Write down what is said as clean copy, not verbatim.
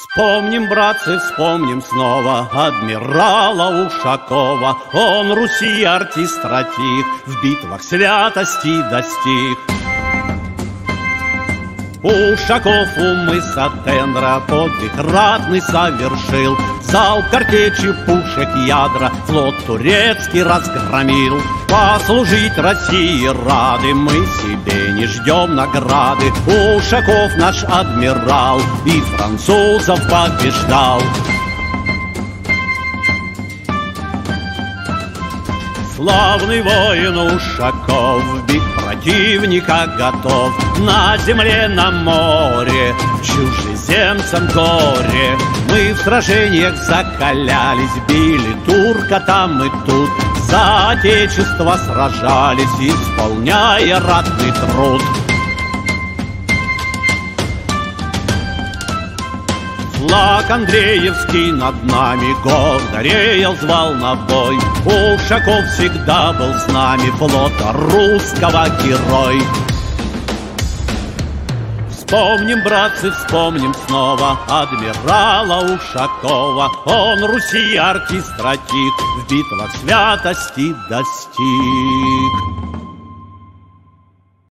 Вспомним, братцы, вспомним снова адмирала Ушакова. Он Руси артист стратег, в битвах святости достиг. Ушаков у мыса Тендра подвиг ратный совершил, залп картечи пушек ядра флот турецкий разгромил. Послужить России рады, мы себе не ждем награды. Ушаков наш адмирал и французов побеждал. Славный воин Ушаков, бить противника готов. На земле, на море, чужеземцам горе. Мы в сражениях закалялись, били турка там и тут. За отечество сражались, исполняя ратный труд. Флаг Андреевский над нами гордо реял, звал на бой. Ушаков всегда был с нами, флота русского герой. Вспомним, братцы, вспомним снова адмирала Ушакова. Он Руси артист стратег, в битвах святости достиг.